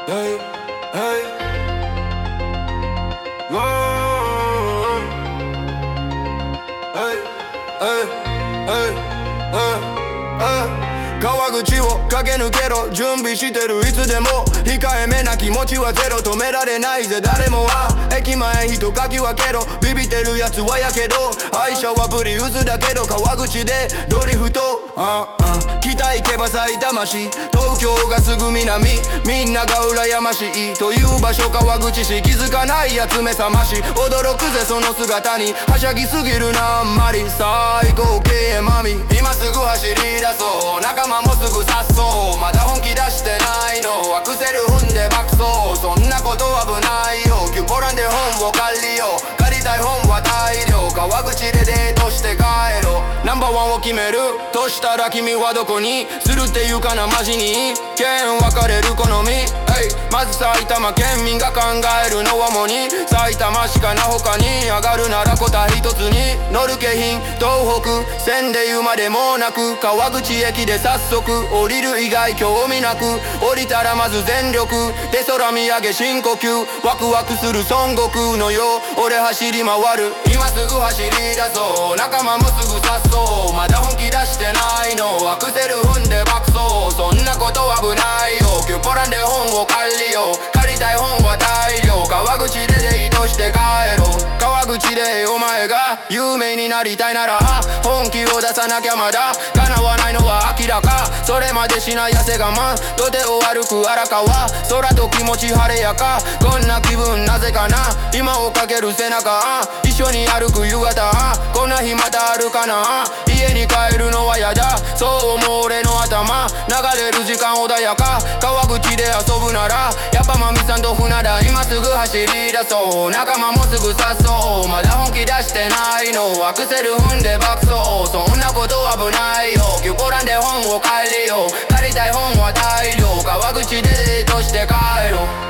Hey, hey, whoa. Hey, hey, hey,川口を駆け抜けろ、準備してるいつでも。控えめな気持ちはゼロ、止められないぜ誰もは。駅前人かき分けろ、ビビってるやつはやけど。愛車はブリウスだけど川口でドリフト。北行けば埼玉市、東京がすぐ南。みんなが羨ましいという場所川口市。気づかないやつ目覚まし、驚くぜその姿に。はしゃぎすぎるなあんまり、最高系マミ。今すぐ走り出そう、仲間もすぐ察そう。まだ本気出してないの、アクセル踏んで爆走。そんなこと危ないよ、キュポランで本を借りよう。借りたい本は大量、川口でデートして帰ろう。ナンバーワンを決めるとしたら君はどこにするっていうかなマジに。県分かれる好み、まず埼玉県民が考えるのは主に埼玉しかな。他に上がるなら答え一つに乗る京浜東北線で言うまでもなく、川口駅で早速降りる以外興味なく、降りたらまず全力で空見上げ深呼吸。ワクワクする孫悟空のよう俺走り回る。今すぐ走り出そう、仲間もすぐ察そう。まだ本気出してないの、アクセル踏んで爆走。そんなこと危ないよ、キュポランで本を借りよう。借りたい本は大量、川口でデートして帰ろう。川口でお前が有名になりたいなら本気を出さなきゃまだ叶わないのは明らか。それまでしない汗我慢、土手を歩く荒川。空と気持ち晴れやか、こんな気分なぜかな。今をかける背中、一緒に歩く夕方。こんな日またあるかな、家に帰るのはやだ。そう思う俺の頭、流れる時間穏やか。川口で遊ぶならやっぱマミさんと船だ。今すぐ走り出そう、仲間もすぐ誘そう。まだ本気出してないの、アクセル踏んで爆走。そんなこと危ないよ、キュポランで本を借りよう。借りたい本は大量、川口でデートして帰ろう。